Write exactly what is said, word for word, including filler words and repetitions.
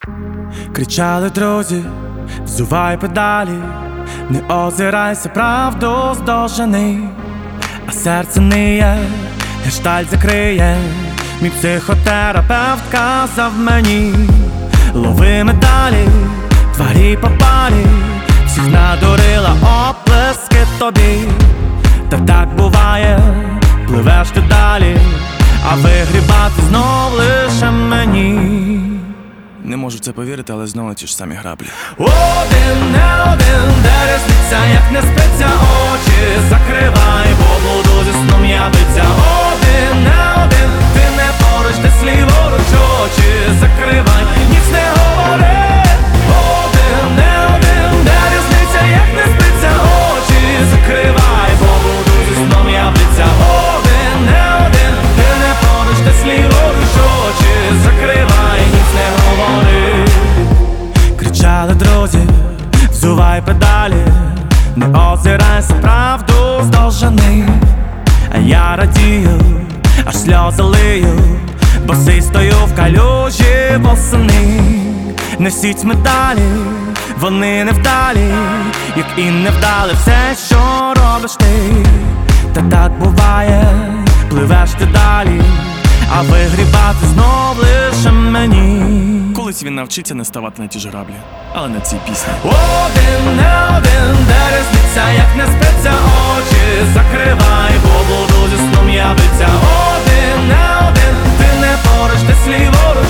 Кричали друзі, взувай педалі, не озирайся, правду здожени, а серце ниє, гештальт закриє. Мій психотерапевт казав мені: лови медалі, тварі попалі, всіх надурила оплески тобі. Та так буває, пливеш ти далі, а вигрібати знов лише мені. Не можу в це повірити, але знову ті ж самі граблі. Один, не один, де різниця, як не спиться, очі закривай, бо буду зі сном явиться. Один, не один, ти не поруч, десь ліворуч, очі закривай, ніч не говори. Один, не один, де різниця, як не спиться, очі закривай, бо буду зі сном явиться. Один, не один, ти не поруч, десь ліворуч, очі закривай, ніч не говори. Кричали друзі, взувай педалі, не озирайся, правду здожени. А я радію, аж сльози лию, босий стою в калюжі восени. Несіть медалі, вони невдалі, як і невдали все, що робиш ти. Та так буває, пливеш ти далі, а вигрібати знов лише мені. Колись він навчиться не ставати на ті ж граблі, але на цій пісні. Один, не один, де різниця, як не спиться, очі закривай, бо буду зі сном явиться. Один, не один, ти не поруч, десь ліворуч,